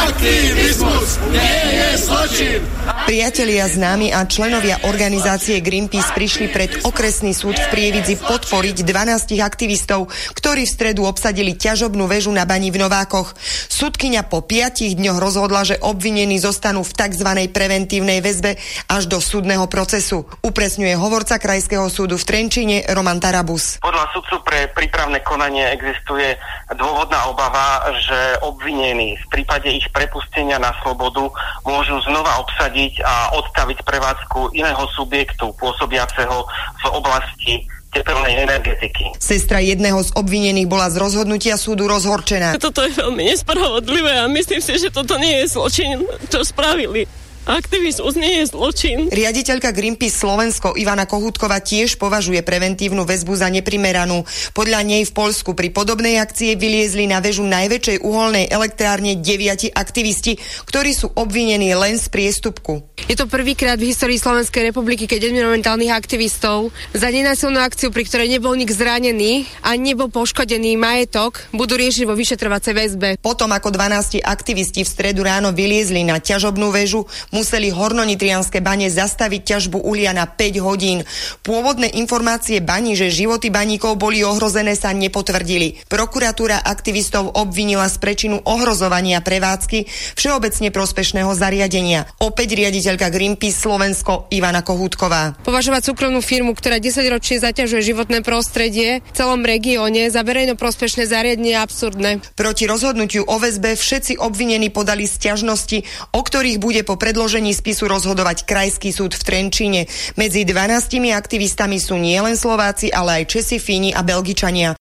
Aktivizmus nie je zločin. Priatelia, známi a členovia organizácie Greenpeace prišli pred okresný súd v Prievidzi podporiť 12 aktivistov, ktorí v stredu obsadili ťažobnú väžu na bani v Novákoch. Sudkyňa po 5 dňoch rozhodla, že obvinení zostanú v tzv. Preventívnej väzbe až do súdneho procesu. Upresňuje hovorca Krajského súdu v Trenčíne Roman Tarabus. Podľa sudcu pre prípravné konanie existuje dôvodná obava, že obvinení v prípade ich prepustenia na slobodu môžu znova obsadiť a odstaviť prevádzku iného subjektu pôsobiaceho v oblasti tepelnej energetiky. Sestra jedného z obvinených bola z rozhodnutia súdu rozhorčená. Toto je veľmi nespravodlivé a myslím si, že toto nie je zločin, čo spravili. Aktivizmus nie je zločin. Riaditeľka Greenpeace Slovensko Ivana Kohútková tiež považuje preventívnu väzbu za neprimeranú. Podľa nej v Poľsku pri podobnej akcie vyliezli na väžu najväčšej uholnej elektrárne 9 aktivisti, ktorí sú obvinení len z priestupku. Je to prvýkrát v histórii Slovenskej republiky, keď environmentálnych aktivistov za nenásilnú akciu, pri ktorej nebol nik zranený a nebol poškodený majetok, budú riešiť vo vyšetrovacej väzbe. Potom ako 12 aktivisti v stredu ráno vyliezli na ťažobnú väžu, museli hornonitrianske bane zastaviť ťažbu uhlia na 5 hodín. Pôvodné informácie baní, že životy baníkov boli ohrozené, sa nepotvrdili. Prokuratúra aktivistov obvinila z prečinu ohrozovania prevádzky všeobecne prospešného zariadenia. Opäť riaditeľka Greenpeace Slovensko Ivana Kohútková. Považovať súkromnú firmu, ktorá 10 ročne zaťažuje životné prostredie v celom regióne za verejnoprospešné zariadenie je absurdné. Proti rozhodnutiu o väzbe všetci obvinení podali sťažnosti, o ktorých bude po predložení spisu rozhodovať Krajský súd v Trenčíne. Medzi 12 aktivistami sú nielen Slováci, ale aj Česi, Fíni a Belgičania.